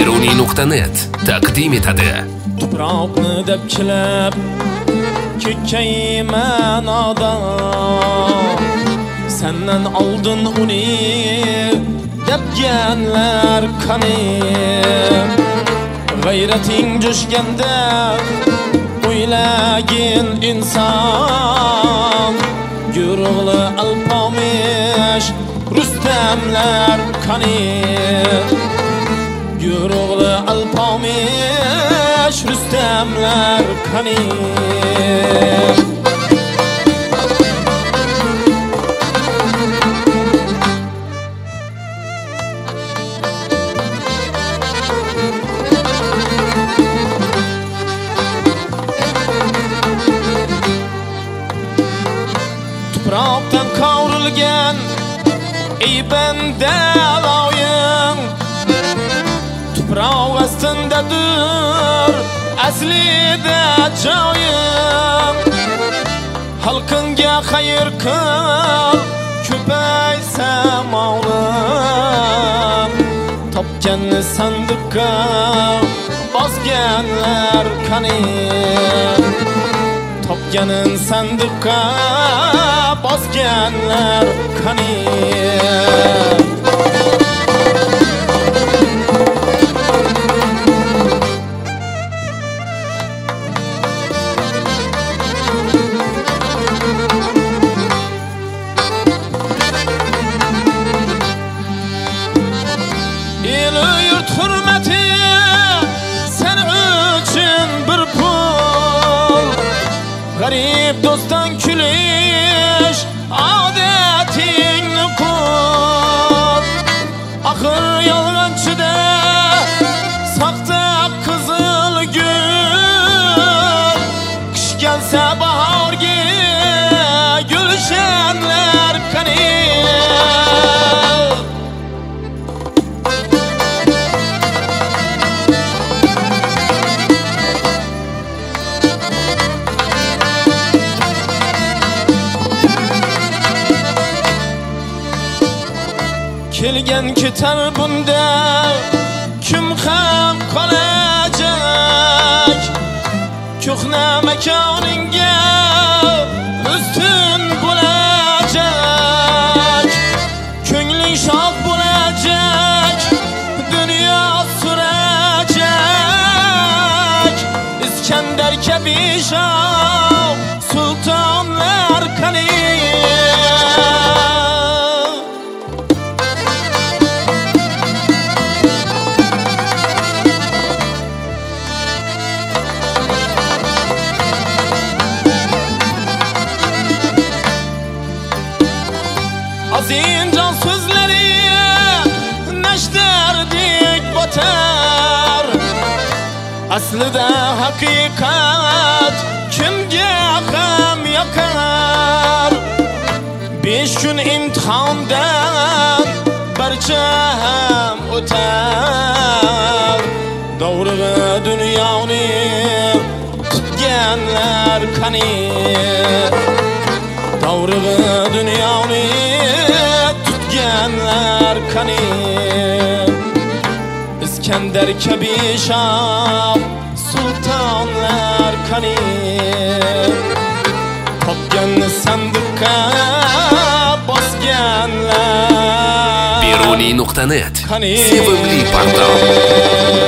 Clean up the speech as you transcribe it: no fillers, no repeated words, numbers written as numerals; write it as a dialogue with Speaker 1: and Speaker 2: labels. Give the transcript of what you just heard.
Speaker 1: Beruniy.net taqdim etadi.
Speaker 2: Tuproqni deb kelib kekkayman odam, senden oldin uni debganlar qani. G'ayrating jo'shganda o'ylagin inson, Yurug'li alpomish Rustamlar qani. Yurug'li alpomish Rustamlar qani. Tuproqdan qovrilgan ey banda loying, tuproq ostindadir aslida joying. Xalqingga xayr qil, ko'paysa mavlim, topganni sandiqqa bosganlar qani. Topganin sandiqqa bosganlar qani. El yurt hurmati sen uchun bir pul, g'arib do'stdan kulish odatingni qil. Axir yolg'onchida soxta qizil gul, qish kelsa bahorga gulshanlar qani. Kelgan ketar bunda kim ham qolajak? Ko'hna makoningga ustun bo'lajak, ko'ngling shod bo'lajak, dunyo surajak. Iskandar kabi shoh sultonlar qani. Azincan sözleri neşterdek batar, aslida hakikat kimga ham yoqar. 5 kun imtihondan barcha ham o'tar, dovrug'i dunyoni tutganlar qani. Dovrug'i dunyoni tutganlar qani. Iskandar kabi shoh sultonlar qani. Topganni sandiqqa bosganlar.
Speaker 1: Beruniy.net sevimli portal.